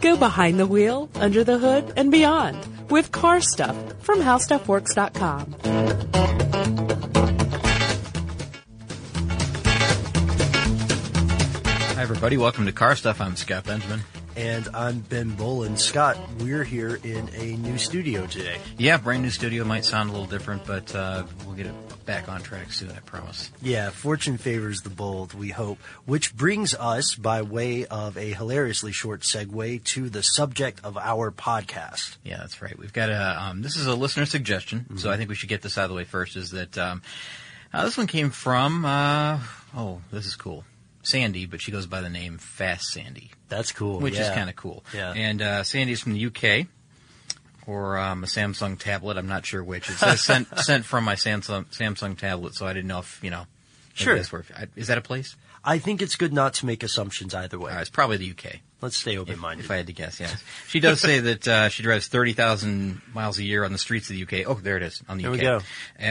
Go behind the wheel, under the hood, and beyond with Car Stuff from HowStuffWorks.com. Hi, everybody. Welcome to Car Stuff. I'm Scott Benjamin. And I'm Ben Bolin. Scott, we're here in a new studio today. Yeah, brand new studio. Might sound a little different, but we'll get it back on track soon, I promise. Yeah, fortune favors the bold, we hope. Which brings us, by way of a hilariously short segue, to the subject of our podcast. Yeah, that's right. We've got this is a listener suggestion, so I think we should get this out of the way first, is that this one came from, this is cool. Sandy, but she goes by the name Fast Sandy. That's cool. Which is kind of cool. Yeah. And Sandy's from the UK, or a Samsung tablet. I'm not sure which. It says sent from my Samsung tablet, so I didn't know if, Sure. Is that a place? I think it's good not to make assumptions either way. It's probably the UK. Let's stay open-minded. If I had to guess, yes. She does say that she drives 30,000 miles a year on the streets of the UK. Oh, there it is, on the UK. There we go.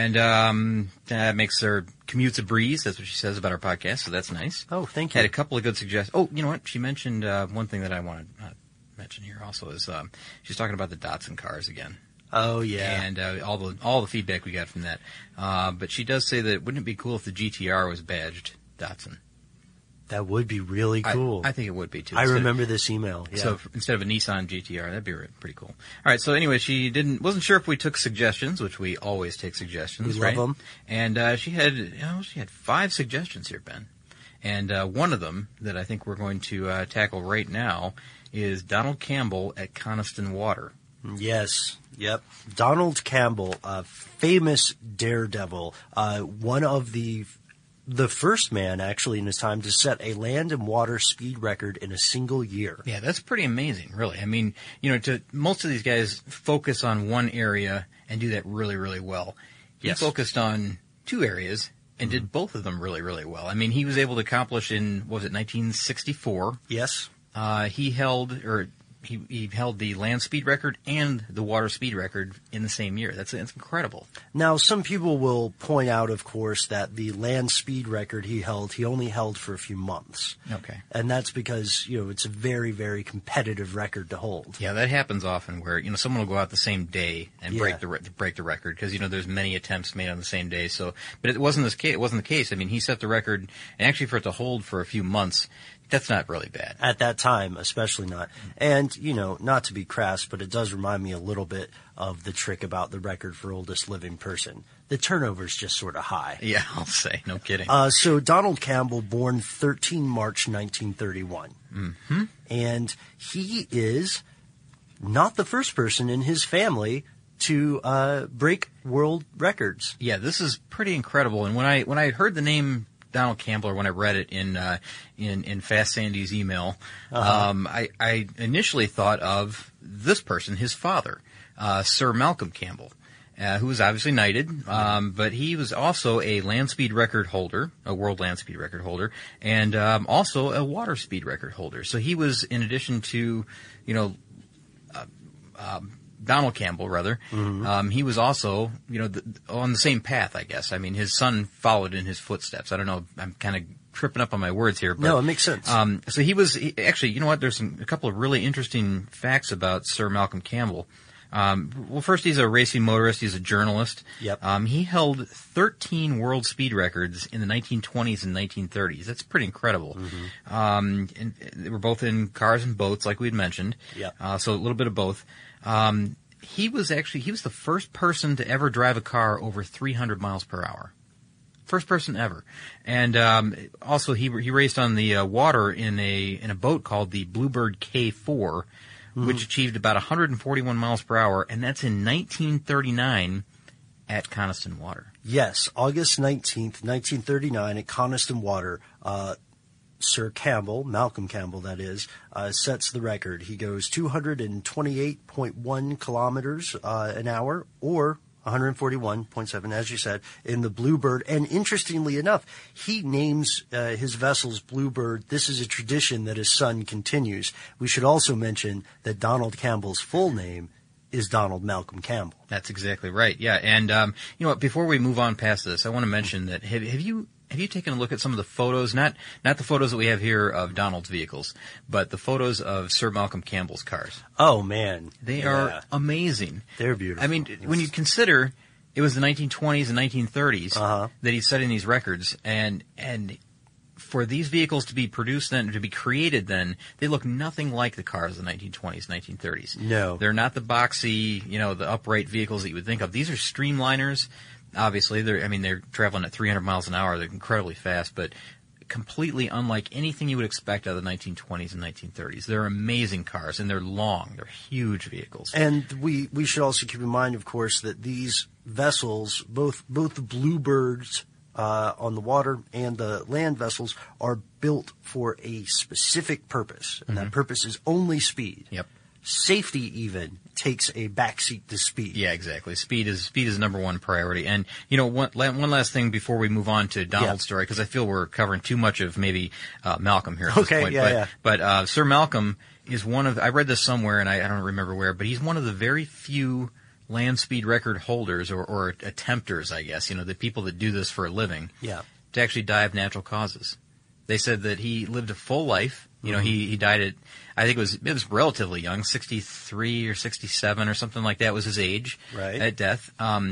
And that makes her commutes a breeze. That's what she says about our podcast, so that's nice. Oh, thank you. Had a couple of good suggestions. Oh, you know what? She mentioned one thing that I want to mention here also is she's talking about the Datsun cars again. Oh, yeah. And all the feedback we got from that. But she does say that wouldn't it be cool if the GTR was badged Datsun? That would be really cool. I think it would be, too. I remember this email. Yeah. So instead of a Nissan GTR, that'd be pretty cool. All right, so anyway, she wasn't sure if we took suggestions, which we always take suggestions, we right? love them. And she had 5 suggestions here, Ben. And one of them that I think we're going to tackle right now is Donald Campbell at Coniston Water. Yes. Yep. Donald Campbell, a famous daredevil, one of the first man, actually, in his time to set a land and water speed record in a single year. Yeah, that's pretty amazing, really. I mean, most of these guys focus on one area and do that really, really well. He focused on 2 areas and did both of them really, really well. I mean, he was able to accomplish in, 1964? Yes. He held the land speed record and the water speed record in the same year. That's incredible. Now, some people will point out, of course, that the land speed record he only held for a few months. Okay. And that's because, it's a very, very competitive record to hold. Yeah, that happens often where, someone will go out the same day and break the record because, there's many attempts made on the same day. So, but it wasn't the case. I mean, he set the record, and actually for it to hold for a few months, that's not really bad. At that time, especially not. And, not to be crass, but it does remind me a little bit of the trick about the record for oldest living person. The turnover's just sort of high. Yeah, I'll say. No kidding. So Donald Campbell, born 13 March 1931. Mm-hmm. And he is not the first person in his family to break world records. Yeah, this is pretty incredible. And when I heard the name Donald Campbell, or when I read it in Fast Sandy's email, I initially thought of this person, his father, Sir Malcolm Campbell, who was obviously knighted, but he was also a land speed record holder, a world land speed record holder, and also a water speed record holder. So he was, in addition to, Donald Campbell, rather. Mm-hmm. He was also, on the same path, I guess. I mean, his son followed in his footsteps. I don't know. I'm kind of tripping up on my words here. But, no, it makes sense. So actually, you know what? There's a couple of really interesting facts about Sir Malcolm Campbell. Well, first, he's a racing motorist. He's a journalist. Yep. He held 13 world speed records in the 1920s and 1930s. That's pretty incredible. Mm-hmm. And they were both in cars and boats, like we had mentioned. Yep. So a little bit of both. He was the first person to ever drive a car over 300 miles per hour. First person ever. And also he raced on the water in a boat called the Bluebird K4, which achieved about 141 miles per hour, and that's in 1939 at Coniston Water. Yes, August 19th, 1939 at Coniston Water. Sir Campbell, Malcolm Campbell that is, sets the record. He goes 228.1 kilometers an hour, or 141.7, as you said, in the Bluebird. And interestingly enough, he names his vessels Bluebird. This is a tradition that his son continues. We should also mention that Donald Campbell's full name is Donald Malcolm Campbell. That's exactly right. Yeah, and you know what? Before we move on past this, I want to mention that have Have you taken a look at some of the photos? Not the photos that we have here of Donald's vehicles, but the photos of Sir Malcolm Campbell's cars. Oh, man. They are amazing. They're beautiful. I mean, when you consider it was the 1920s and 1930s that he's setting these records, and for these vehicles to be produced then, to be created then, they look nothing like the cars of the 1920s, 1930s. No. They're not the boxy, the upright vehicles that you would think of. These are streamliners. Obviously, they're traveling at 300 miles an hour. They're incredibly fast, but completely unlike anything you would expect out of the 1920s and 1930s. They're amazing cars, and they're long. They're huge vehicles. And we should also keep in mind, of course, that these vessels, both the Bluebirds on the water and the land vessels, are built for a specific purpose, and that purpose is only speed. Yep. Safety even takes a backseat to speed. Yeah, exactly. Speed is number one priority. And one last thing before we move on to Donald's story, because I feel we're covering too much of maybe Malcolm here at this point. But Sir Malcolm is one of, I read this somewhere and I don't remember where, but he's one of the very few land speed record holders or attempters, I guess, the people that do this for a living, to actually die of natural causes. They said that he lived a full life. He died at, I think it was relatively young, 63 or 67 or something like that was his age at death.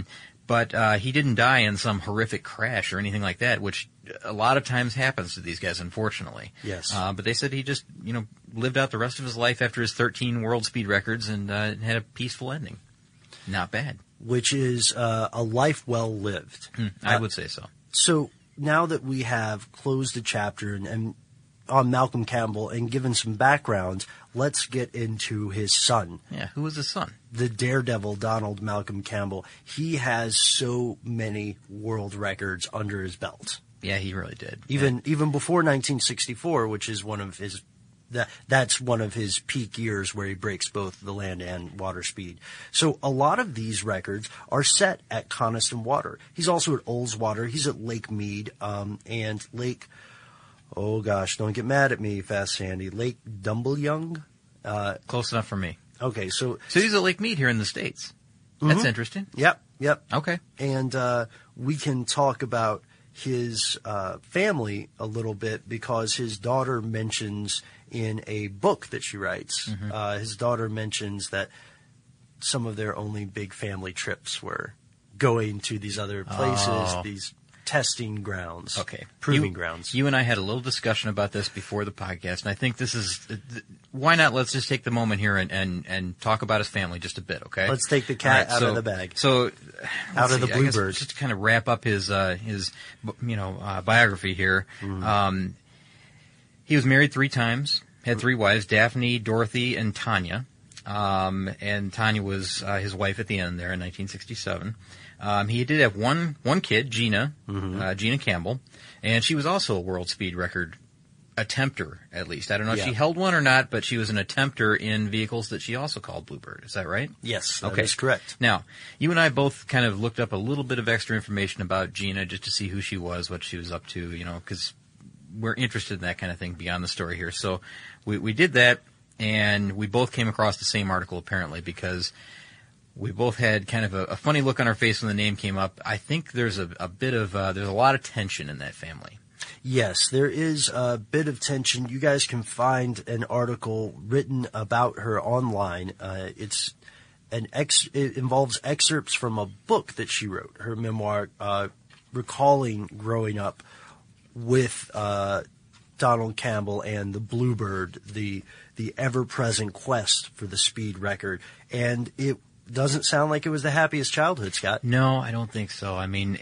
But he didn't die in some horrific crash or anything like that, which a lot of times happens to these guys, unfortunately. Yes. But they said he just, lived out the rest of his life after his 13 world speed records and had a peaceful ending. Not bad. Which is a life well lived. I would say so. So now that we have closed the chapter and on Malcolm Campbell and given some background, let's get into his son. Yeah, who was his son? The daredevil Donald Malcolm Campbell. He has so many world records under his belt. Yeah, he really did. Even before 1964, which is one of his that's one of his peak years where he breaks both the land and water speed. So a lot of these records are set at Coniston Water. He's also at Ullswater. He's at Lake Mead and Lake. Oh gosh, don't get mad at me, Fast Sandy. Lake Dumbleyoung. Close enough for me. Okay, so he's at Lake Mead here in the States. That's interesting. Yep. Okay. And we can talk about his family a little bit because his daughter mentions in a book that she writes, his daughter mentions that some of their only big family trips were going to these other places, these testing grounds, proving grounds. You and I had a little discussion about this before the podcast, and I think this is why not? Let's just take the moment here and talk about his family just a bit, okay? Let's take the cat out of the bag. So, out of the Bluebird. Just to kind of wrap up his biography here. He was married 3 times, had 3 wives: Daphne, Dorothy, and Tanya. And Tanya was his wife at the end there in 1967. He did have one kid, Gina, Gina Campbell, and she was also a world speed record attempter, at least. I don't know if she held one or not, but she was an attempter in vehicles that she also called Bluebird. Is that right? Yes, that is correct. Now, you and I both kind of looked up a little bit of extra information about Gina just to see who she was, what she was up to, because we're interested in that kind of thing beyond the story here. So we did that, and we both came across the same article, apparently, because we both had kind of a funny look on our face when the name came up. I think there's a bit of there's a lot of tension in that family. Yes, there is a bit of tension. You guys can find an article written about her online. It involves excerpts from a book that she wrote, her memoir, recalling growing up with Donald Campbell and the Bluebird, the ever-present quest for the speed record. And it doesn't sound like it was the happiest childhood, Scott. No, I don't think so. I mean,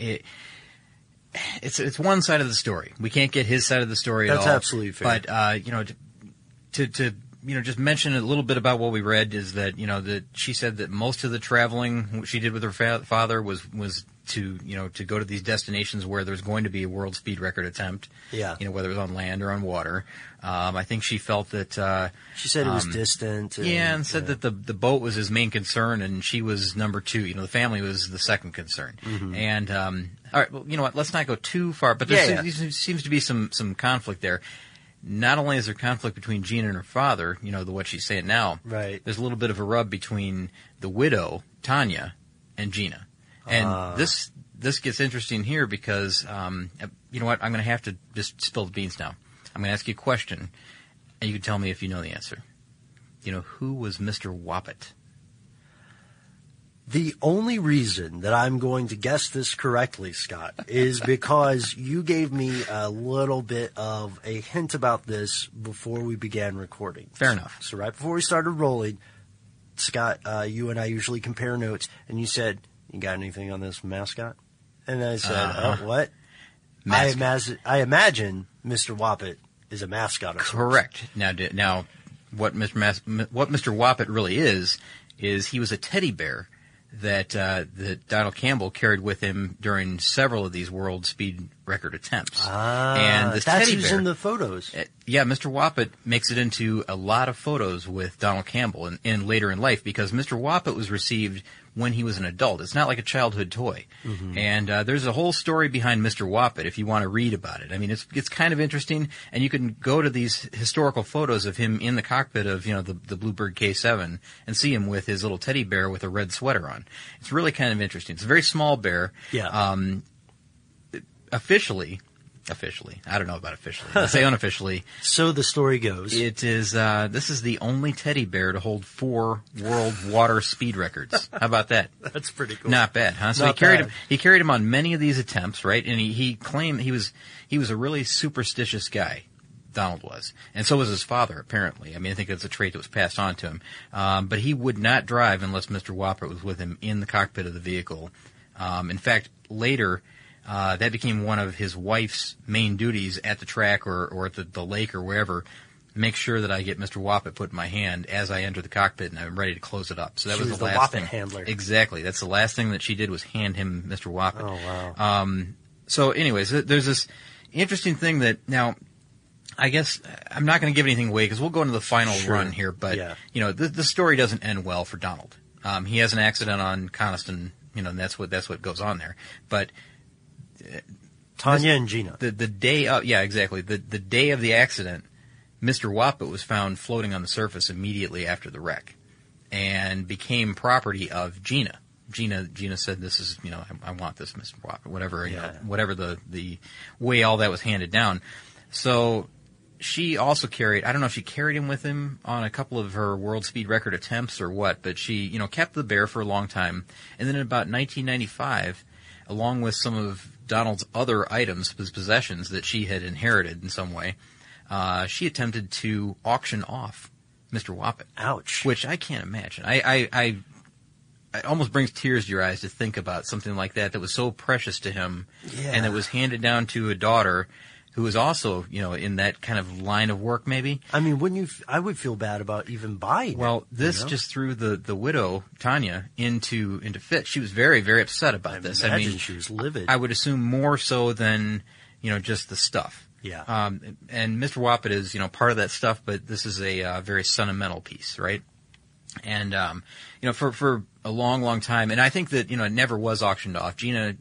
it's one side of the story. We can't get his side of the story at all. That's absolutely fair. But to just mention a little bit about what we read is that that she said that most of the traveling she did with her father was to go to these destinations where there's going to be a world speed record attempt. Yeah. Whether it was on land or on water. I think she felt that she said it was distant. And said that the boat was his main concern, and she was number 2. The family was the second concern. And all right, well, you know what? Let's not go too far. But there seems to be some conflict there. Not only is there conflict between Gina and her father, what she's saying now. Right. There's a little bit of a rub between the widow Tanya and Gina. And this gets interesting here because, you know what, I'm going to have to just spill the beans now. I'm going to ask you a question, and you can tell me if you know the answer. You know, who was Mr. Woppet? The only reason that I'm going to guess this correctly, Scott, is because you gave me a little bit of a hint about this before we began recording. Fair enough. So right before we started rolling, Scott, you and I usually compare notes, and you said, "You got anything on this mascot?" And I said, what? I imagine Mr. Woppet is a mascot of sorts. Correct. Now, what Mr. Woppet really is he was a teddy bear that Donald Campbell carried with him during several of these world speed record attempts. And this that's teddy who's bear, in the photos. Yeah, Mr. Woppet makes it into a lot of photos with Donald Campbell in later in life because Mr. Woppet was received when he was an adult. It's not like a childhood toy. Mm-hmm. And there's a whole story behind Mr. Woppet if you want to read about it. I mean, it's kind of interesting, and you can go to these historical photos of him in the cockpit of, you know, the Bluebird K7 and see him with his little teddy bear with a red sweater on. It's really kind of interesting. It's a very small bear. Yeah. Officially, I don't know about officially. Let's say unofficially. So the story goes. It is, this is the only teddy bear to hold 4 world water speed records. How about that? That's pretty cool. Not bad, huh? So he carried him on many of these attempts, right? And he claimed he was a really superstitious guy. Donald was. And so was his father, apparently. I mean, I think that's a trait that was passed on to him. But he would not drive unless Mr. Woppet was with him in the cockpit of the vehicle. In fact, later, that became one of his wife's main duties at the track or at the lake or wherever. Make sure that I get Mr. Woppet put in my hand as I enter the cockpit and I'm ready to close it up. So that was the last thing. handler. Exactly. That's the last thing that she did was hand him Mr. Woppet. Oh, wow. So anyways, there's this interesting thing that now, I guess I'm not going to give anything away because we'll go into the final run here. But, you know, the story doesn't end well for Donald. He has an accident on Coniston, you know, and that's what goes on there. But Tanya and Gina. The day of, yeah, exactly. The day of the accident, Mr. Woppet was found floating on the surface immediately after the wreck and became property of Gina. Gina said, "This is, you know, I want this, Mr. Woppet," whatever, you know, whatever the way all that was handed down. So she also carried, I don't know if she carried him with him on a couple of her world speed record attempts or what, but she, you know, kept the bear for a long time. And then in about 1995, along with some of Donald's other items, his possessions that she had inherited in some way, she attempted to auction off Mr. Woppet. Ouch. Which I can't imagine. It almost brings tears to your eyes to think about something like that was so precious to him and that was handed down to a daughter who was also, you know, in that kind of line of work maybe. I mean, I would feel bad about even buying Well, this you know? just threw the widow, Tanya, into fit. She was very, very upset about this. I mean, she was livid. I would assume more so than, you know, just the stuff. Yeah. And Mr. Woppet is, you know, part of that stuff, but this is a very sentimental piece, right? And, you know, for a long, long time, and I think that, you know, it never was auctioned off. Gina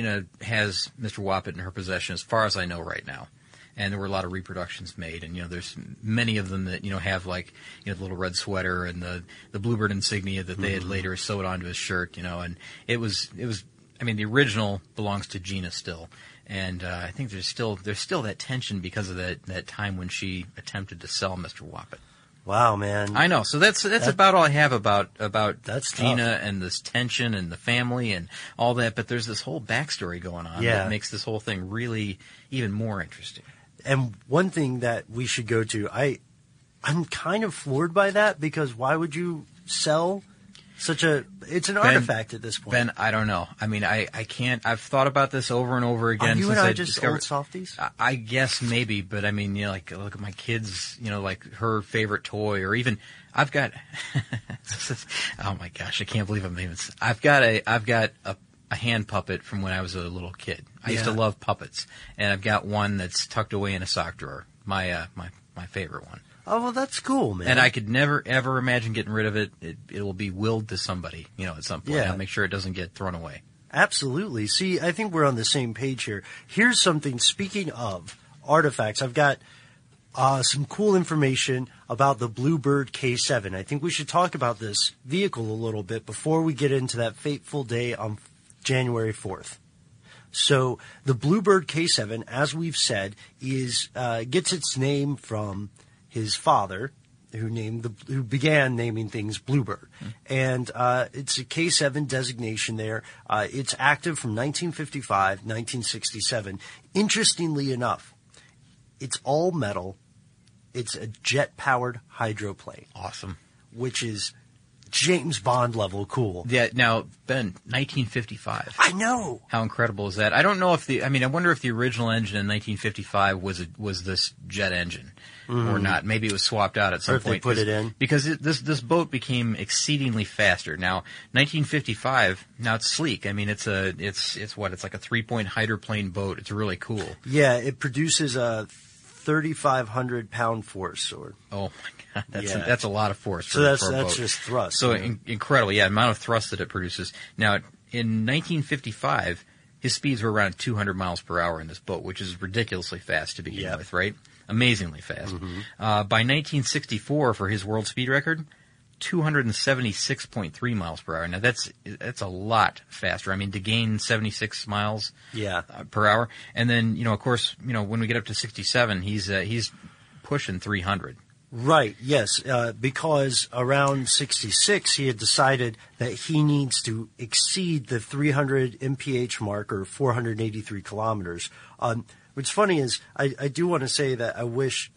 has Mr. Woppet in her possession as far as I know right now. And there were a lot of reproductions made, and, you know, there's many of them that, you know, have like, you know, the little red sweater and the Bluebird insignia that they had later sewed onto his shirt, you know, and it was, I mean, the original belongs to Gina still. And, I think there's still that tension because of that time when she attempted to sell Mr. Woppet. Wow, man. I know. So that's about all I have about that's Gina tough. and this tension and the family and all that. But there's this whole backstory going on that makes this whole thing really even more interesting. And one thing that we should go to, I'm kind of floored by that because why would you sell it's an artifact at this point. Ben, I don't know. I mean, I can't, I've thought about this over and over again. Are you since and I I just discovered, old softies? I guess maybe, but I mean, you know, like, look at my kids, you know, like her favorite toy, or even, I've got, oh my gosh, I can't believe I've got a hand puppet from when I was a little kid. I used to love puppets, and I've got one that's tucked away in a sock drawer. My favorite one. Oh, well, that's cool, man. And I could never, ever imagine getting rid of it. It will be willed to somebody, you know, at some point. Yeah. I'll make sure it doesn't get thrown away. Absolutely. See, I think we're on the same page here. Here's something, speaking of artifacts, I've got some cool information about the Bluebird K7. I think we should talk about this vehicle a little bit before we get into that fateful day on January 4th. So the Bluebird K7, as we've said, is gets its name from his father, who began naming things Bluebird. And it's a K7 designation there. It's active from 1955, 1967. Interestingly enough, it's all metal. It's a jet-powered hydroplane. Awesome. Which is James Bond level cool. Yeah. Now, Ben, 1955. I know. How incredible is that? I don't know if I wonder if the original engine in 1955 was this jet engine or not. Maybe it was swapped out at some or if point. They put it in. Because this boat became exceedingly faster. Now, 1955, now it's sleek. I mean, it's like a 3-point hydroplane boat. It's really cool. Yeah, it produces a 3,500 pound force. Oh my God, that's a lot of force. So for a that's boat. just thrust. So incredible, yeah, amount of thrust that it produces. Now, in 1955, his speeds were around 200 miles per hour in this boat, which is ridiculously fast to begin with, right? Amazingly fast. By 1964, for his world speed record, 276.3 miles per hour. Now that's a lot faster. I mean, to gain 76 miles per hour, and then of course, when we get up to 67, he's pushing 300. Right. Yes. Because around 66, he had decided that he needs to exceed the 300 mph mark, or 483 kilometers. What's funny is I do want to say that I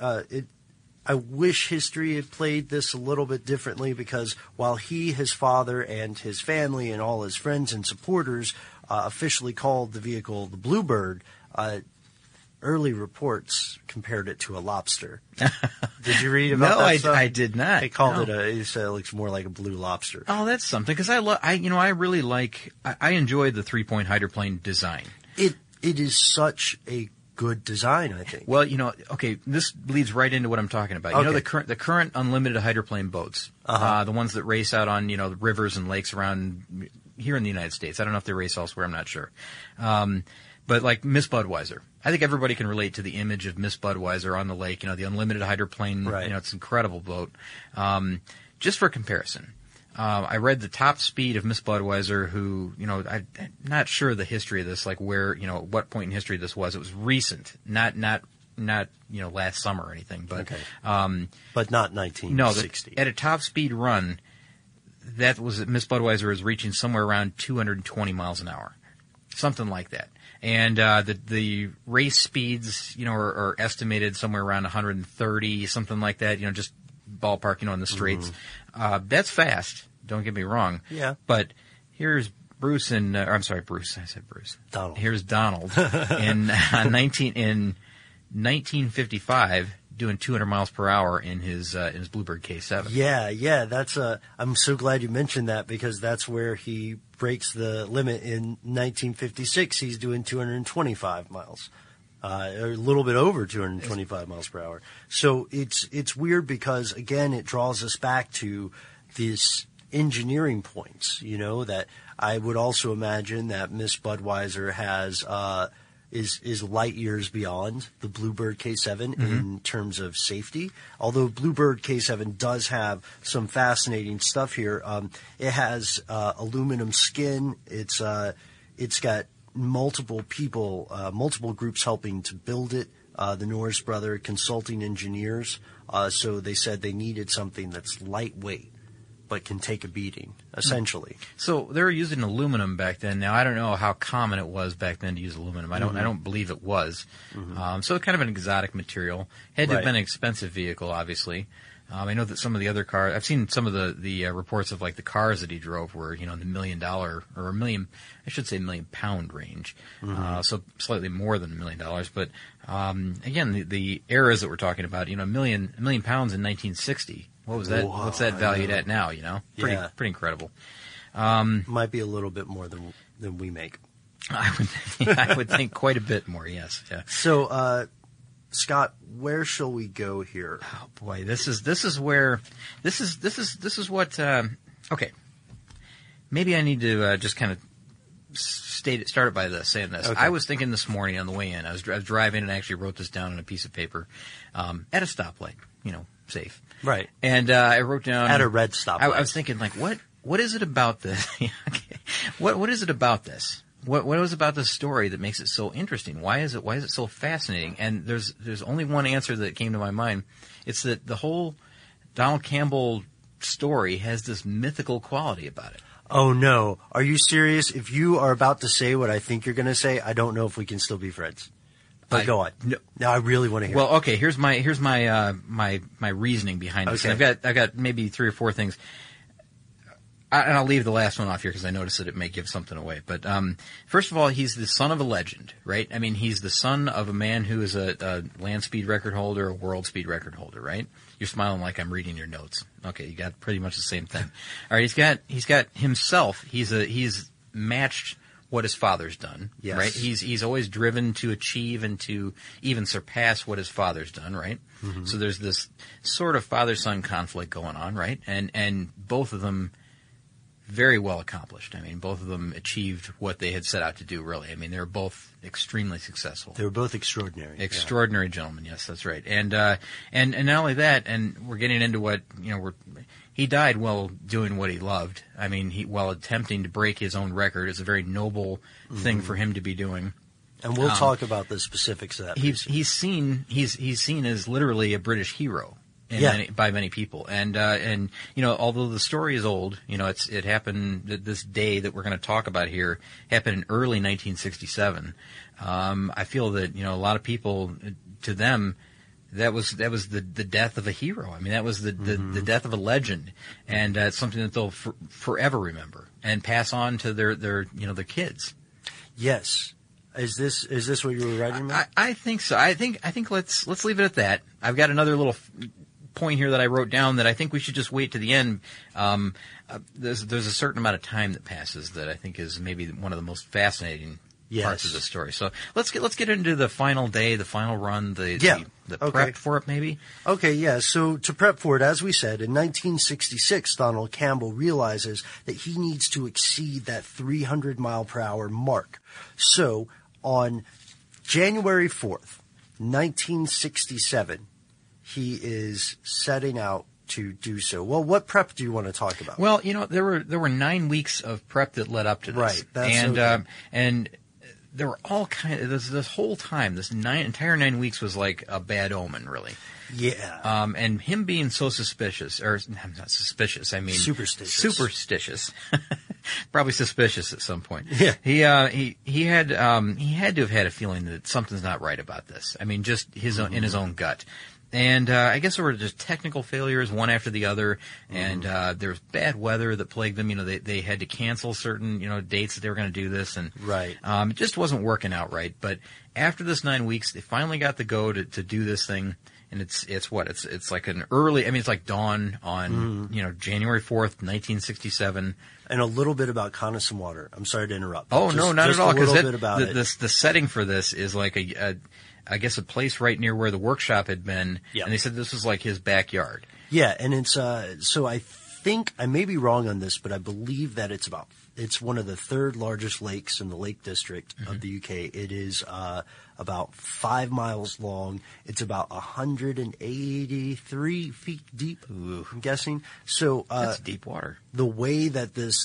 wish history had played this a little bit differently, because while he, his father, and his family, and all his friends and supporters officially called the vehicle the Bluebird, early reports compared it to a lobster. Did you read about that stuff? No, I did not. They called it it looks more like a blue lobster. Oh, that's something, because I enjoy the 3-point hydroplane design. It is such a good design, I think. Well, okay, this leads right into what I'm talking about. Okay. The current unlimited hydroplane boats, the ones that race out on, the rivers and lakes around here in the United States. I don't know if they race elsewhere, I'm not sure. But like Miss Budweiser, I think everybody can relate to the image of Miss Budweiser on the lake, the unlimited hydroplane, right. It's an incredible boat. Just for comparison, I read the top speed of Miss Budweiser, who, I'm not sure the history of this, like where, what point in history this was. It was recent, not last summer or anything, but, okay. But not 1960. No, at a top speed run, that was, Miss Budweiser is reaching somewhere around 220 miles an hour. Something like that. And, the race speeds, are estimated somewhere around 130, something like that, just ballpark, in the straights. That's fast. Don't get me wrong. Yeah. But here's Bruce I'm sorry, Bruce. I said Bruce. Donald. Here's Donald in 1955 doing 200 miles per hour in his Bluebird K7. Yeah. That's I'm so glad you mentioned that, because that's where he breaks the limit in 1956. He's doing 225 miles. A little bit over 225 miles per hour. So it's weird, because again, it draws us back to this engineering points, that I would also imagine that Miss Budweiser has, is light years beyond the Bluebird K7 in terms of safety. Although Bluebird K7 does have some fascinating stuff here. It has, aluminum skin. It's got multiple people, multiple groups helping to build it. The Norris Brother consulting engineers. So they said they needed something that's lightweight, but can take a beating, essentially. So they were using aluminum back then. Now, I don't know how common it was back then to use aluminum. I don't believe it was. So kind of an exotic material. Had to have been an expensive vehicle, obviously. I know that some of the other cars, I've seen some of the reports of like the cars that he drove were, in the $1 million or $1 million pound range. So slightly more than $1 million. But, again, the eras that we're talking about, a million pounds in 1960. What was that? Whoa, what's that valued at now, Pretty incredible. Might be a little bit more than we make. I would think quite a bit more, yes. Yeah. So, Scott, where shall we go here? Oh boy, this is what. Okay, maybe I need to just kind of start it by saying this. Okay. I was thinking this morning on the way in. I was driving and I actually wrote this down on a piece of paper at a stoplight. Safe. Right. And I wrote down at a red stoplight. I was thinking, like, what is it about this? Okay. What is it about this? what was about this story that makes it so interesting? Why is it so fascinating? And there's only one answer that came to my mind. It's that the whole Donald Campbell story has this mythical quality about it. Oh no. Are you serious? If you are about to say what I think you're going to say, I don't know if we can still be friends. But go on. No, I really want to hear. Well, okay, here's my my reasoning behind this. Okay. And I've got maybe 3 or 4 things. And I'll leave the last one off here because I noticed that it may give something away. But first of all, he's the son of a legend, right? I mean, he's the son of a man who is a land speed record holder, a world speed record holder, right? You're smiling like I'm reading your notes. Okay, you got pretty much the same thing. All right, he's got himself. He's matched what his father's done, yes. Right? He's always driven to achieve and to even surpass what his father's done, right? Mm-hmm. So there's this sort of father-son conflict going on, right? And both of them very well accomplished. I mean, both of them achieved what they had set out to do, really. I mean, they were both extremely successful. They were both extraordinary. Extraordinary gentlemen, yes, that's right. And not only that, and we're getting into what, he died while doing what he loved. I mean, while attempting to break his own record. It's a very noble thing for him to be doing. And we'll talk about the specifics of that. He's seen as literally a British hero. By many people, and although the story is old, it happened this day that we're going to talk about here happened in early 1967. I feel that a lot of people, to them, that was the death of a hero. I mean, that was the death of a legend, and it's something that they'll forever remember and pass on to their kids. Yes. Is this what you were writing about? I think so. I think let's leave it at that. I've got another little point here that I wrote down that I think we should just wait to the end. There's a certain amount of time that passes that I think is maybe one of the most fascinating parts of the story. So let's get into the final day, the final run, the prep for it, maybe. Okay, yeah. So to prep for it, as we said, in 1966, Donald Campbell realizes that he needs to exceed that 300 mile per hour mark. So on January 4th, 1967. He is setting out to do so. Well, what prep do you want to talk about? Well, there were 9 weeks of prep that led up to this, right? And there were all kind of this whole time. This entire 9 weeks was like a bad omen, really. Yeah. And him being so suspicious, or not suspicious, I mean superstitious, probably suspicious at some point. Yeah. He had to have had a feeling that something's not right about this. I mean, just in his own gut. And I guess there were just technical failures, one after the other, and there was bad weather that plagued them. They had to cancel certain dates that they were going to do this, and right. It just wasn't working out right. But after this 9 weeks, they finally got the go to do this thing, and it's like an early. I mean, it's like dawn on January 4th, 1967. And a little bit about Coniston Water. I'm sorry to interrupt. Oh, no, not at all. Because the setting for this is like I guess a place right near where the workshop had been, and they said this was like his backyard. Yeah, and it's so I think I may be wrong on this, but I believe that it's one of the third largest lakes in the Lake District of the UK. It is about 5 miles long. It's about 183 feet deep. Ooh. I'm guessing. So that's deep water. The way that this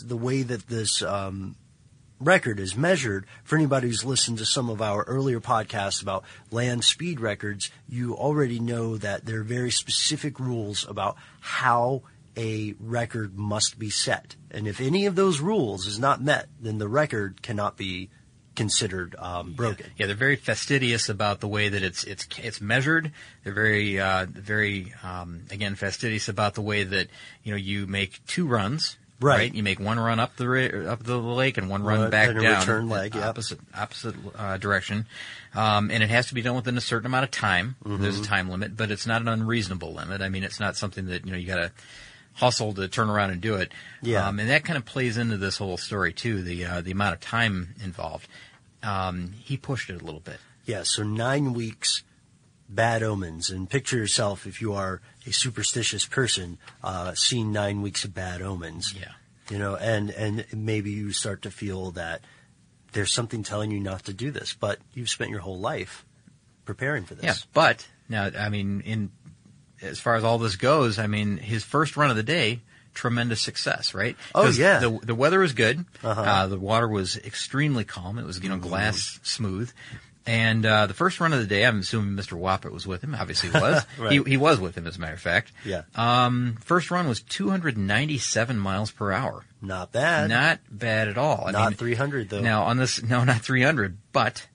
record is measured, for anybody who's listened to some of our earlier podcasts about land speed records, you already know that there are very specific rules about how a record must be set. And if any of those rules is not met, then the record cannot be considered broken. Yeah, they're very fastidious about the way that it's measured. They're very again fastidious about the way that you make 2 runs. Right. You make one run up the lake and one run back and a down. Return leg, opposite direction. And it has to be done within a certain amount of time. Mm-hmm. There's a time limit, but it's not an unreasonable limit. I mean, it's not something that, you got to hustle to turn around and do it. Yeah. And that kind of plays into this whole story too, the amount of time involved. He pushed it a little bit. Yeah. So 9 weeks, bad omens, and picture yourself, if you are a superstitious person, seeing 9 weeks of bad omens. Yeah. And maybe you start to feel that there's something telling you not to do this, but you've spent your whole life preparing for this. Yeah, but now, I mean, as far as all this goes, I mean, his first run of the day tremendous success, right? Oh, 'Cause yeah. The weather was good. Uh-huh. The water was extremely calm. It was, glass smooth. And the first run of the day, I'm assuming Mr. Woppet was with him. Obviously he was. Right. He was with him, as a matter of fact. Yeah. First run was 297 miles per hour. Not bad. Not bad at all. Not 300, though. Now, not 300, but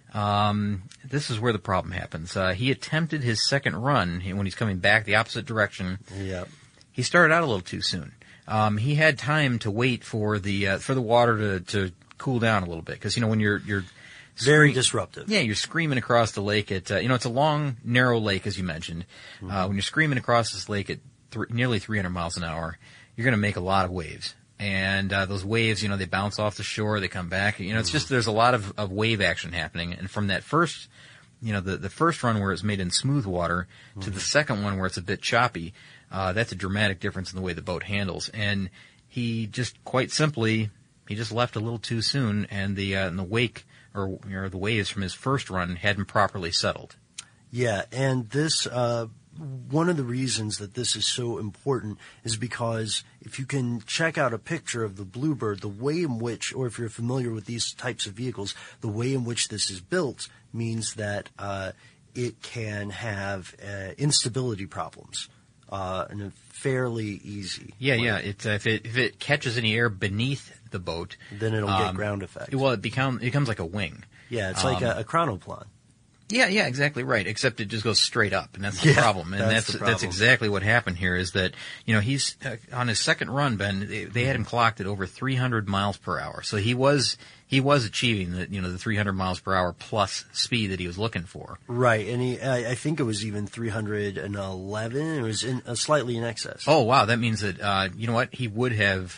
this is where the problem happens. He attempted his second run when he's coming back the opposite direction. Yeah. He started out a little too soon. He had time to wait for the water to cool down a little bit, because when you're Very disruptive. Yeah, you're screaming across the lake at it's a long, narrow lake, as you mentioned. When you're screaming across this lake at nearly 300 miles an hour, you're going to make a lot of waves. And those waves, they bounce off the shore, they come back. It's just there's a lot of wave action happening. And from that first, the first run where it's made in smooth water to the second one where it's a bit choppy, that's a dramatic difference in the way the boat handles. And he just quite simply, he just left a little too soon, and the wake or the waves from his first run hadn't properly settled. Yeah, and this one of the reasons that this is so important is because if you can check out a picture of the Bluebird, the way in which, or if you're familiar with these types of vehicles, the way in which this is built means that it can have instability problems. And fairly easy. Yeah. If it catches any air beneath the boat, then it'll get ground effect. Well, it becomes like a wing. Yeah, it's like a chronoplan. Yeah, exactly right. Except it just goes straight up, and that's the problem. And that's exactly what happened here. Is that he's on his second run, Ben. They had him clocked at over 300 miles per hour. So he was achieving the 300 miles per hour plus speed that he was looking for. Right, and I think it was even 311. It was slightly in excess. Oh wow, that means that what he would have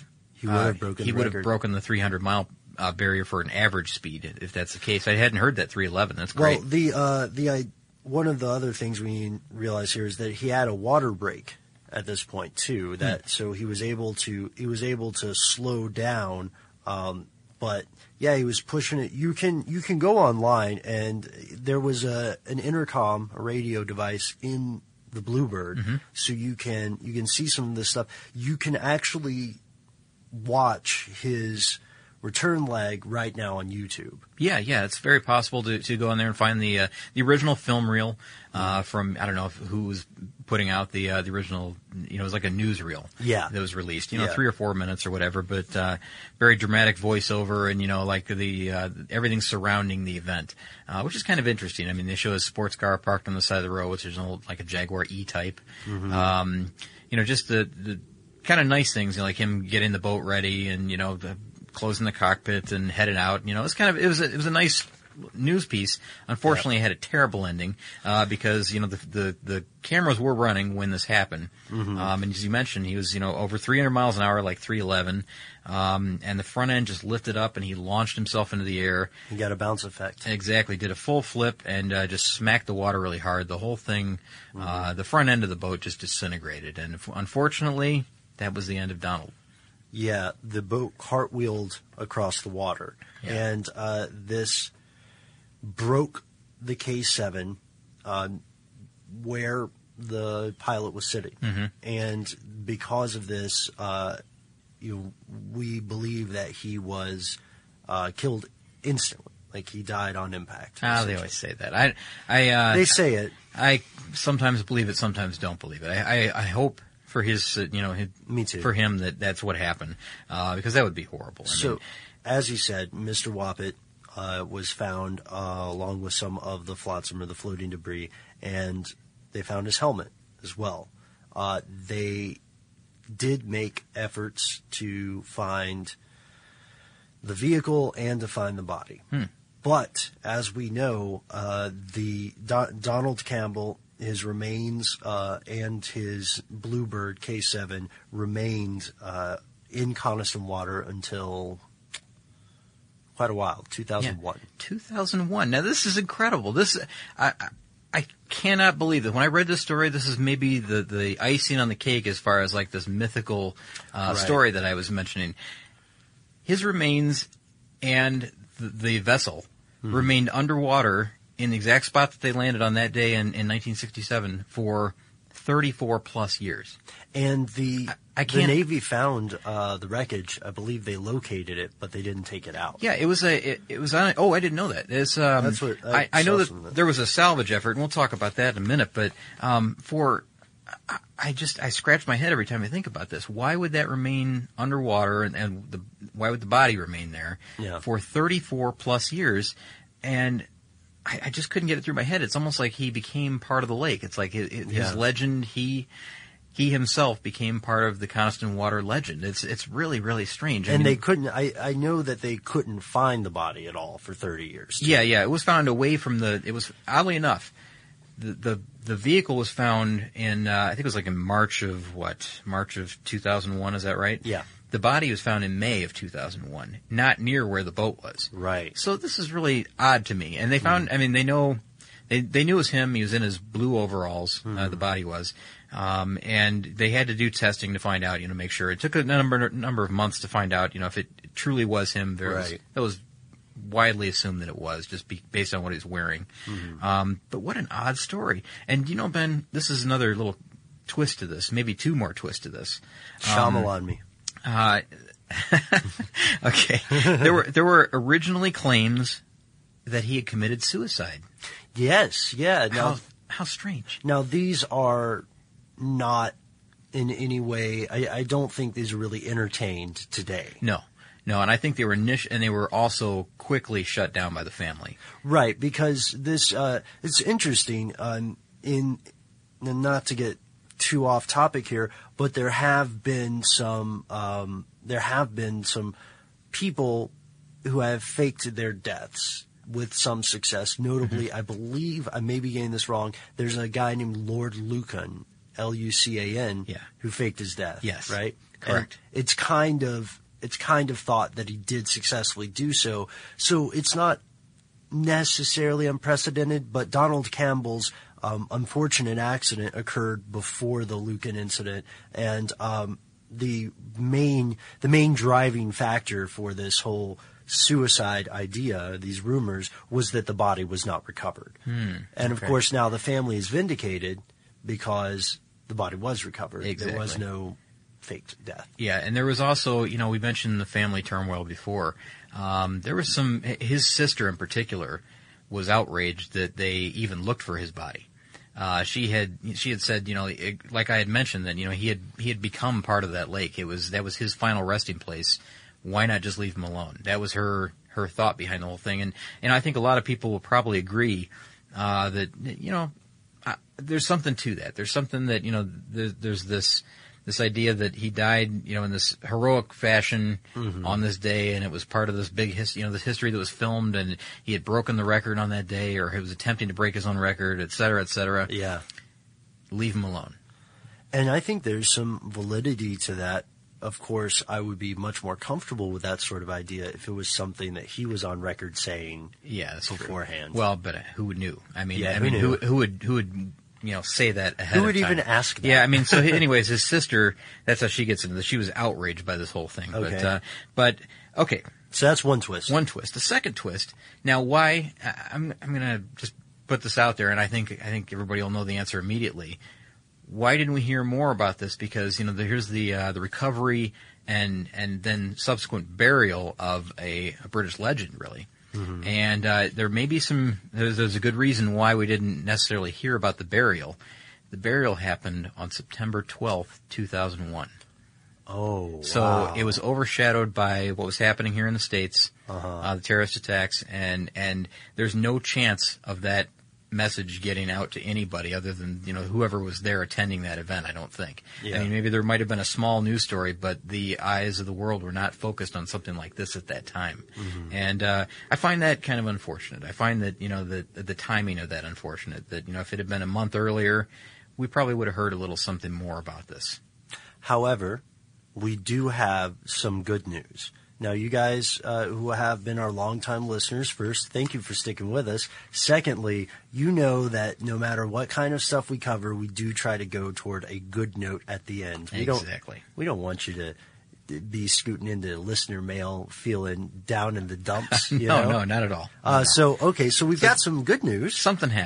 broken the 300 mile barrier for an average speed, if that's the case. I hadn't heard that 311. That's great. Well, one of the other things we realize here is that he had a water break at this point too. So he was able to slow down. But yeah, he was pushing it. You can go online, and there was an intercom, a radio device in the Bluebird, so you can see some of this stuff. You can actually watch his return leg right now on YouTube. Yeah, it's very possible to go in there and find the original film reel from, I don't know who was putting out the original. It was like a newsreel. Yeah. That was released. 3 or 4 minutes or whatever, but very dramatic voiceover, and like the everything surrounding the event, which is kind of interesting. I mean, they show a sports car parked on the side of the road, which is like a Jaguar E-Type. Just the kind of nice things, like him getting the boat ready and closing the cockpit and heading out. It was a nice news piece. Unfortunately, it had a terrible ending because the cameras were running when this happened. And as you mentioned, he was over 300 miles an hour, like 311, and the front end just lifted up and he launched himself into the air. He got a bounce effect. Exactly, did a full flip and just smacked the water really hard. The whole thing, the front end of the boat just disintegrated, and unfortunately, that was the end of Donald. Yeah, the boat cartwheeled across the water, and this broke the K7 where the pilot was sitting. And because of this, we believe that he was killed instantly. Like he died on impact. They always say that. They say it. I sometimes believe it, sometimes don't believe it. I hope for his, me too. For him that what happened, because that would be horrible. As you said, Mr. Woppet was found along with some of the flotsam or the floating debris, and they found his helmet as well. They did make efforts to find the vehicle and to find the body. But as we know, Donald Campbell, his remains and his Bluebird K7 remained in Coniston Water until quite a while, 2001. Yeah, 2001. Now, this is incredible. I cannot believe that. When I read this story, this is maybe the icing on the cake as far as like this mythical story that I was mentioning. His remains and the vessel remained underwater in the exact spot that they landed on that day in 1967 for 34 plus years. And the can't- Navy found the wreckage. I believe they located it, but they didn't take it out. Yeah, it was on. Oh, I didn't know that. It's That's what I know saw some of that it. there was a salvage effort, and we'll talk about that in a minute. But I scratch my head every time I think about this. Why would that remain underwater, and why would the body remain there for 34 plus years? And I just couldn't get it through my head. It's almost like he became part of the lake. It's like his legend. He himself became part of the Coniston Water legend. It's really, really strange. And they couldn't. I know that they couldn't find the body at all for 30 years. Yeah. It was found away from it was, oddly enough, the vehicle was found in I think it was like in March of 2001. Is that right? Yeah. The body was found in May of 2001, not near where the boat was. Right. So this is really odd to me. And they found. I mean, they knew it was him. He was in his blue overalls. The body was. And they had to do testing to find out, make sure. It took a number of months to find out, if it truly was him. That was widely assumed that it was, just based on what he was wearing. But what an odd story. And, Ben, this is another little twist to this, maybe two more twists to this. Shyamalan me. Okay. There were originally claims that he had committed suicide. Yes, yeah. Now, how strange. Now, these are not in any way, I don't think these are really entertained today. No, and I think they were and they were also quickly shut down by the family. Right, because this it's interesting. Not to get too off topic here, but there have been some people who have faked their deaths with some success. Notably, I believe, I may be getting this wrong, there's a guy named Lord Lucan, Lucan, who faked his death. Yes. Right? Correct. And it's kind of thought that he did successfully do so. So it's not necessarily unprecedented, but Donald Campbell's unfortunate accident occurred before the Lucan incident, and the main driving factor for this whole suicide idea, these rumors, was that the body was not recovered. And of course now the family is vindicated because the body was recovered. Exactly. There was no faked death. Yeah, and there was also, we mentioned the family turmoil before. There was his sister in particular was outraged that they even looked for his body. She had said, like I had mentioned, that he had become part of that lake. That was his final resting place. Why not just leave him alone? That was her thought behind the whole thing. And I think a lot of people will probably agree that there's something to that. There's something that there's this idea that he died in this heroic fashion on this day, and it was part of this big this history that was filmed, and he had broken the record on that day, or he was attempting to break his own record, et cetera, et cetera. Yeah. Leave him alone. And I think there's some validity to that. Of course, I would be much more comfortable with that sort of idea if it was something that he was on record saying beforehand. True. Well, but who knew? Who would say that ahead of time? Who would even ask that? Yeah, so anyways, his sister, that's how she gets into this. She was outraged by this whole thing. Okay. But okay. So that's one twist. The second twist. Now, why? I'm going to just put this out there, and I think everybody will know the answer immediately. Why didn't we hear more about this? Because here's the recovery and then subsequent burial of a British legend, really. And there may be there's a good reason why we didn't necessarily hear about the burial. The burial happened on September 12th, 2001. Oh, so wow. It was overshadowed by what was happening here in the States, the terrorist attacks, and there's no chance of that message getting out to anybody other than whoever was there attending that event. I don't think. Yeah. Maybe there might have been a small news story, but the eyes of the world were not focused on something like this at that time. And I find that kind of unfortunate. I find that the timing of that unfortunate. That if it had been a month earlier, we probably would have heard a little something more about this. However, we do have some good news. Now, you guys who have been our longtime listeners, first, thank you for sticking with us. Secondly, you know that no matter what kind of stuff we cover, we do try to go toward a good note at the end. Exactly. We don't want you to be scooting into listener mail feeling down in the dumps. No, not at all. So we've got some good news. Something happy.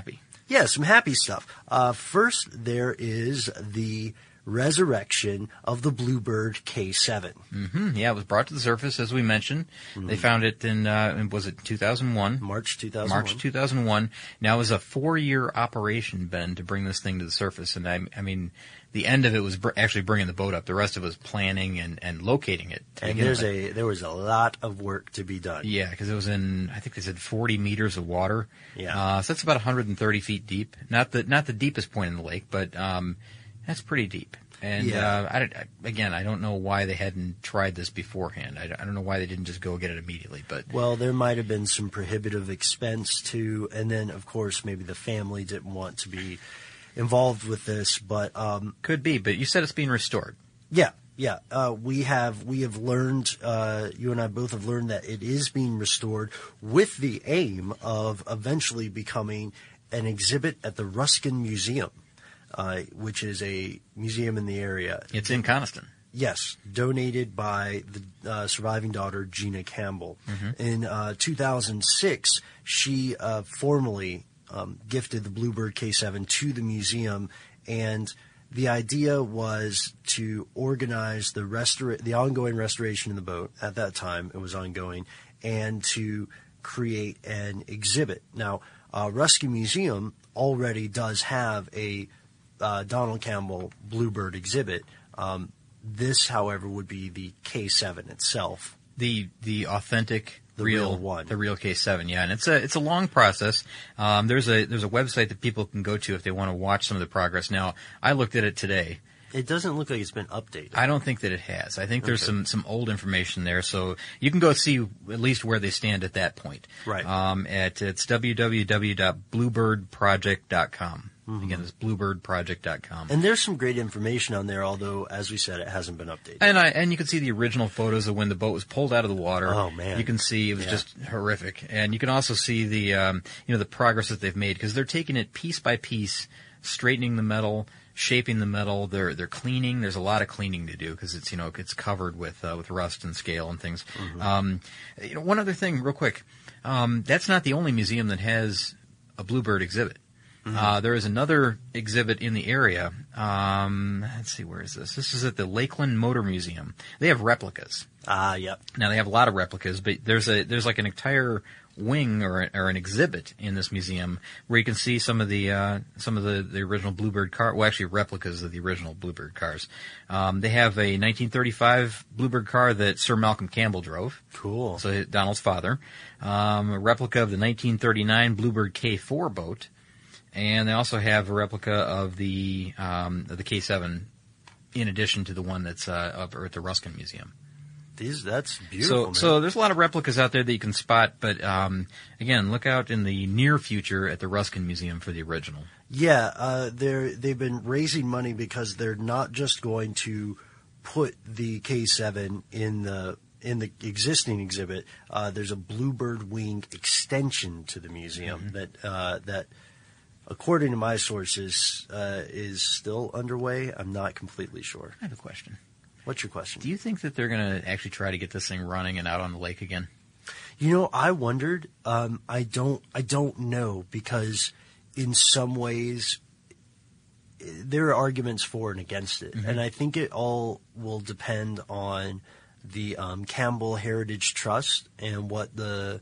Yeah, some happy stuff. First, there is the resurrection of the Bluebird K7. Mm-hmm. Yeah, it was brought to the surface, as we mentioned. Mm-hmm. They found it in, was it 2001? March 2001. March 2001. Now, it was a 4-year operation, Ben, to bring this thing to the surface. And I mean, the end of it was actually bringing the boat up. The rest of it was planning and locating it. And there was a lot of work to be done. Yeah, because it was in, I think they said 40 meters of water. Yeah. So that's about 130 feet deep. Not the deepest point in the lake, but that's pretty deep. And yeah. I don't know why they hadn't tried this beforehand. I don't know why they didn't just go get it immediately. But well, there might have been some prohibitive expense too, and then of course maybe the family didn't want to be involved with this. But could be. But you said it's being restored. Yeah. We have learned. You and I both have learned that it is being restored with the aim of eventually becoming an exhibit at the Ruskin Museum. Which is a museum in the area. It's in Coniston. Yes, donated by the surviving daughter, Gina Campbell. Mm-hmm. In 2006, she formally gifted the Bluebird K7 to the museum, and the idea was to organize the ongoing restoration of the boat. At that time, it was ongoing, and to create an exhibit. Now, Ruskin Museum already does have a Donald Campbell Bluebird exhibit. This, however, would be the K7 itself. The authentic, the real one. The real K7, yeah. And it's a long process. There's a website that people can go to if they want to watch some of the progress. Now, I looked at it today. It doesn't look like it's been updated. I don't think that it has. I think there's some old information there, so you can go see at least where they stand at that point. Right. It's www.bluebirdproject.com. Mm-hmm. Again, it's bluebirdproject.com. And there's some great information on there, although, as we said, it hasn't been updated. And you can see the original photos of when the boat was pulled out of the water. Oh, man. You can see it was just horrific. And you can also see the the progress that they've made, because they're taking it piece by piece, straightening the metal, shaping the metal. They're cleaning. There's a lot of cleaning to do because it's covered with rust and scale and things. Mm-hmm. One other thing, real quick. That's not the only museum that has a Bluebird exhibit. Mm-hmm. There is another exhibit in the area. Let's see, where is this? This is at the Lakeland Motor Museum. They have replicas. Yep. Now they have a lot of replicas, but there's like an entire wing or an exhibit in this museum where you can see some of the original Bluebird car. Well, actually, replicas of the original Bluebird cars. They have a 1935 Bluebird car that Sir Malcolm Campbell drove. Cool. So Donald's father. A replica of the 1939 Bluebird K4 boat. And they also have a replica of the K7, in addition to the one that's at the Ruskin Museum. That's beautiful. So there's a lot of replicas out there that you can spot, but again, look out in the near future at the Ruskin Museum for the original. Yeah, they've been raising money because they're not just going to put the K7 in the existing exhibit. There's a Bluebird wing extension to the museum that. According to my sources, is still underway. I'm not completely sure. I have a question. What's your question? Do you think that they're going to actually try to get this thing running and out on the lake again? I wondered. I don't know, because in some ways there are arguments for and against it, and I think it all will depend on the Campbell Heritage Trust and what the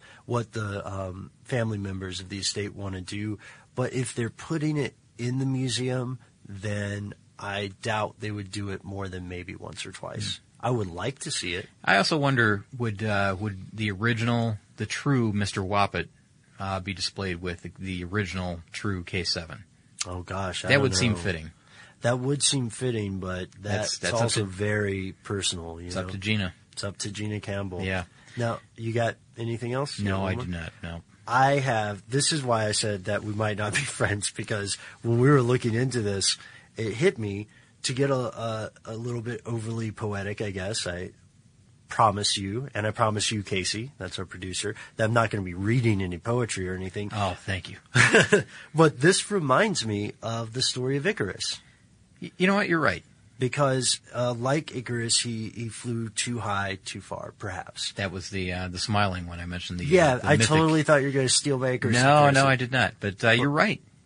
family members of the estate want to do. But if they're putting it in the museum, then I doubt they would do it more than maybe once or twice. I would like to see it. I also wonder, would the original, the true Mr. Woppet be displayed with the original true K7? Oh, gosh. That would seem fitting. That would seem fitting, but that's also very personal. It's up to Gina. It's up to Gina Campbell. Yeah. Now, you got anything else? No, I do not. No. I have. This is why I said that we might not be friends, because when we were looking into this, it hit me to get a little bit overly poetic, I guess. I promise you, and I promise you, Casey, that's our producer, that I'm not going to be reading any poetry or anything. Oh, thank you. But this reminds me of the story of Icarus. You know what? You're right. Because, like Icarus, he flew too high, too far, perhaps. That was the smiling one I mentioned. I totally thought you were going to steal my Icarus. No, I did not. But you're right.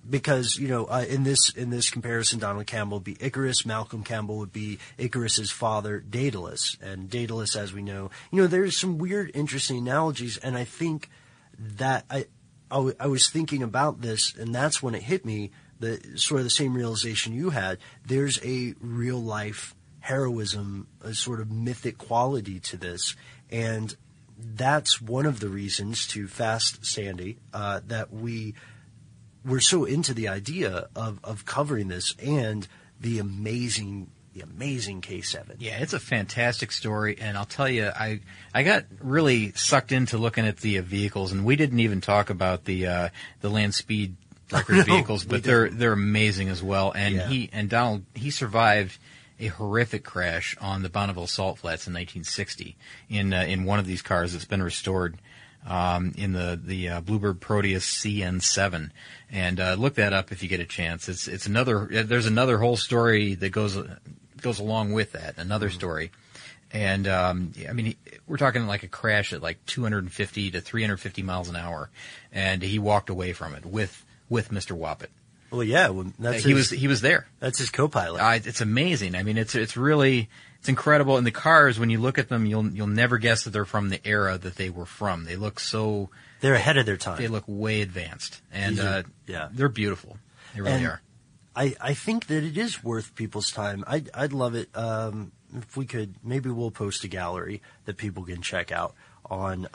Because, in this comparison, Donald Campbell would be Icarus, Malcolm Campbell would be Icarus's father, Daedalus. And Daedalus, as we know, there's some weird, interesting analogies, and I think that I was thinking about this, and that's when it hit me, the sort of the same realization you had. There's a real life heroism, a sort of mythic quality to this, and that's one of the reasons to Fast Sandy that we're so into the idea of covering this and the amazing K7. Yeah, it's a fantastic story, and I'll tell you, I got really sucked into looking at the vehicles, and we didn't even talk about the land speed record vehicles, but they're amazing as well. And Donald survived a horrific crash on the Bonneville Salt Flats in 1960 in one of these cars that's been restored in the Bluebird Proteus CN7. And look that up if you get a chance. There's another whole story that goes along with that, another story. And we're talking like a crash at like 250 to 350 miles an hour, and he walked away from it with Mr. Woppet. Well, yeah, he was there. That's his co-pilot. It's amazing. I mean, it's incredible. And the cars, when you look at them, you'll never guess that they're from the era that they were from. They look they're ahead of their time. They look way advanced, and they're beautiful. They really are. I think that it is worth people's time. I'd love it if we could. Maybe we'll post a gallery that people can check out on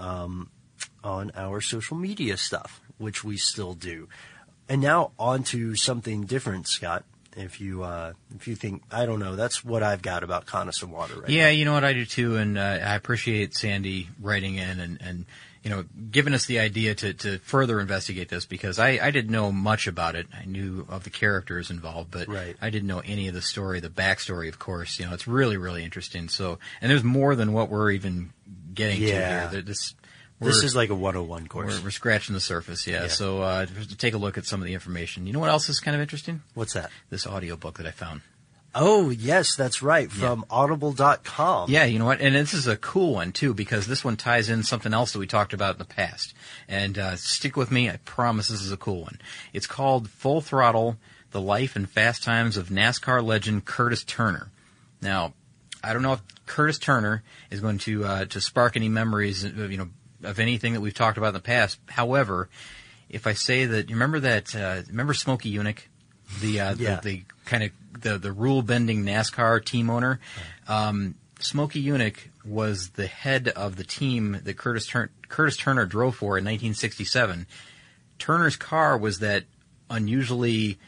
our social media stuff, which we still do. And now on to something different, Scott. If you think, I don't know, that's what I've got about Connoisseur-Water right now. Yeah, you know what, I do too, and I appreciate Sandy writing in and giving us the idea to further investigate this, because I didn't know much about it. I knew of the characters involved, but right. I didn't know any of the story, the backstory, of course. It's really, really interesting. So, and there's more than what we're even getting to here. This is like a 101 course. We're scratching the surface, yeah. So take a look at some of the information. You know what else is kind of interesting? What's that? This audiobook that I found. Oh, yes, that's right, from Audible.com. Yeah, you know what? And this is a cool one, too, because this one ties in something else that we talked about in the past. And stick with me. I promise this is a cool one. It's called Full Throttle, The Life and Fast Times of NASCAR Legend Curtis Turner. Now, I don't know if Curtis Turner is going to spark any memories, of anything that we've talked about in the past. However, if I say that, remember Smokey Yunick, the kind of the rule bending NASCAR team owner. Smokey Yunick was the head of the team that Curtis Turner drove for in 1967. Turner's car was that unusually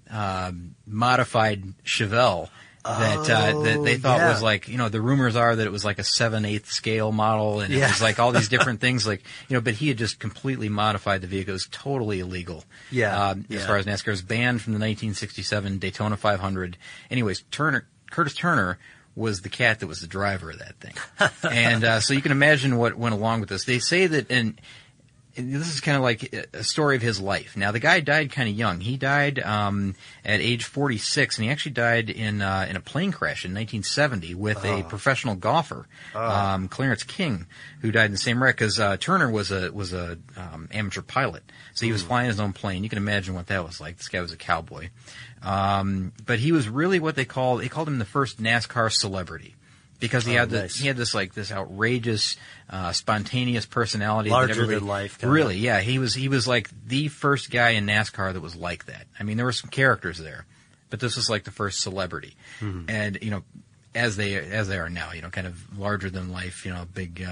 modified Chevelle that they thought was like, the rumors are that it was like a 7/8 scale model, and it was like all these different things, like, but he had just completely modified the vehicle. It was totally illegal. As far as NASCAR is banned from the 1967 Daytona 500. Anyways, Curtis Turner was the cat that was the driver of that thing. And so you can imagine what went along with this. They say that, and this is kind of like a story of his life. Now, the guy died kind of young. He died at age 46, and he actually died in a plane crash in 1970 with a professional golfer, Clarence King, who died in the same wreck, because Turner was a amateur pilot. So he was flying his own plane. You can imagine what that was like. This guy was a cowboy. But he was really what they called him the first NASCAR celebrity. Because he had this outrageous, spontaneous personality, larger than life. Really, yeah. He was like the first guy in NASCAR that was like that. I mean, there were some characters there, but this was like the first celebrity. Mm-hmm. And as they are now, kind of larger than life, big,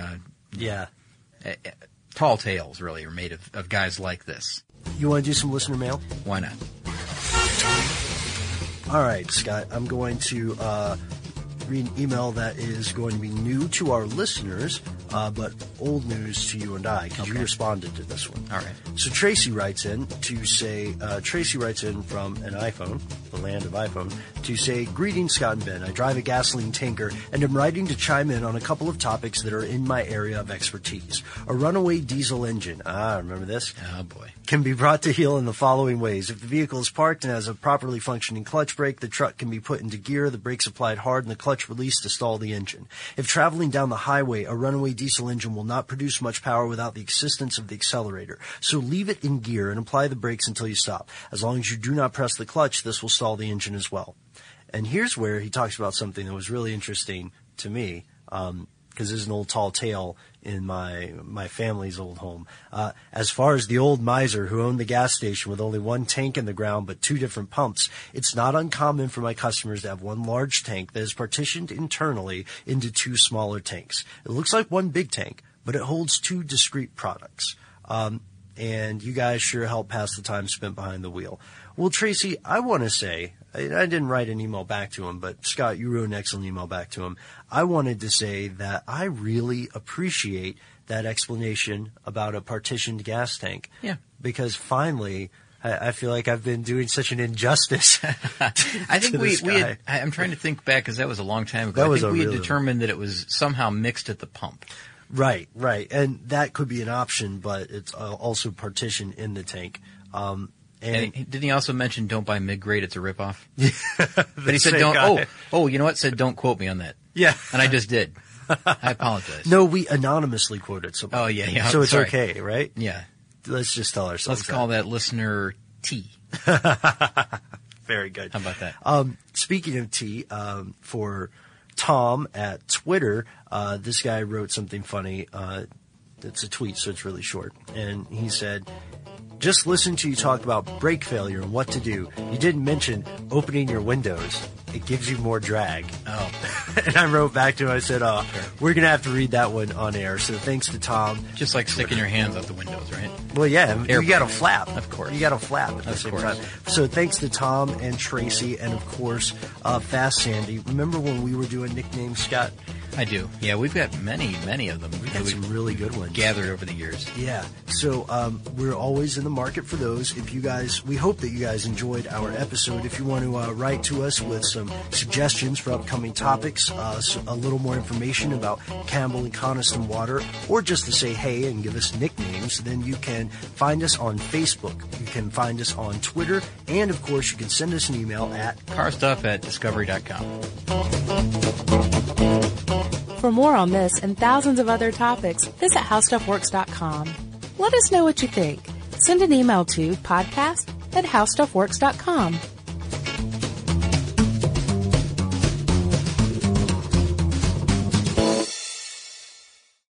tall tales really are made of guys like this. You want to do some listener mail? Why not? All right, Scott. I'm going to read an email that is going to be new to our listeners, but old news to you and I, because you responded to this one. All right. So Tracy writes in to say, Tracy writes in from an iPhone, the land of iPhone, to say, "Greetings, Scott and Ben. I drive a gasoline tanker and am writing to chime in on a couple of topics that are in my area of expertise. A runaway diesel engine," remember this? Oh, boy. "can be brought to heel in the following ways. If the vehicle is parked and has a properly functioning clutch brake, the truck can be put into gear, the brakes applied hard, and the clutch clutch release to stall the engine. If traveling down the highway, a runaway diesel engine will not produce much power without the assistance of the accelerator. So leave it in gear and apply the brakes until you stop. As long as you do not press the clutch, this will stall the engine as well. And here's where he talks about something that was really interesting to me, because there's an old tall tale in my family's old home. As far as the old miser who owned the gas station with only one tank in the ground but two different pumps, it's not uncommon for my customers to have one large tank that is partitioned internally into two smaller tanks. It looks like one big tank, but it holds two discrete products. And you guys sure help pass the time spent behind the wheel. Well, Tracy, I want to say, I didn't write an email back to him, but Scott, you wrote an excellent email back to him. I wanted to say that I really appreciate that explanation about a partitioned gas tank. Yeah. Because finally, I feel like I've been doing such an injustice. I think we had, I'm trying to think back because that was a long time ago. I think we had determined that it was somehow mixed at the pump. Right. And that could be an option, but it's also partitioned in the tank. And didn't he also mention don't buy mid-grade, it's a ripoff? Yeah. But he said don't, you know what? Said don't quote me on that. Yeah. And I just did. I apologize. No, we anonymously quoted somebody. Oh, yeah. So it's sorry. Okay, right? Yeah. Let's just tell ourselves Let's call that listener T. Very good. How about that? Speaking of T, for Tom at Twitter, this guy wrote something funny. It's a tweet, so it's really short. And he said, just listen to you talk about brake failure and what to do. You didn't mention opening your windows. It gives you more drag. Oh. And I wrote back to him, I said, we're going to have to read that one on air. So thanks to Tom. Just like sticking your hands out the windows, right? Well, yeah, you got to flap. Of course. You got to flap at the same time. So thanks to Tom and Tracy and, of course, Fast Sandy. Remember when we were doing nicknames, Scott? I do. Yeah, we've got many of them. We've got some really good ones. Gathered over the years. Yeah. So we're always in the market for those. We hope that you guys enjoyed our episode. If you want to write to us with some suggestions for upcoming topics, a little more information about Campbell and Coniston Water, or just to say hey and give us nicknames, then you can find us on Facebook. You can find us on Twitter. And, of course, you can send us an email at carstuff@discovery.com. For more on this and thousands of other topics, visit howstuffworks.com. Let us know what you think. Send an email to podcast@howstuffworks.com.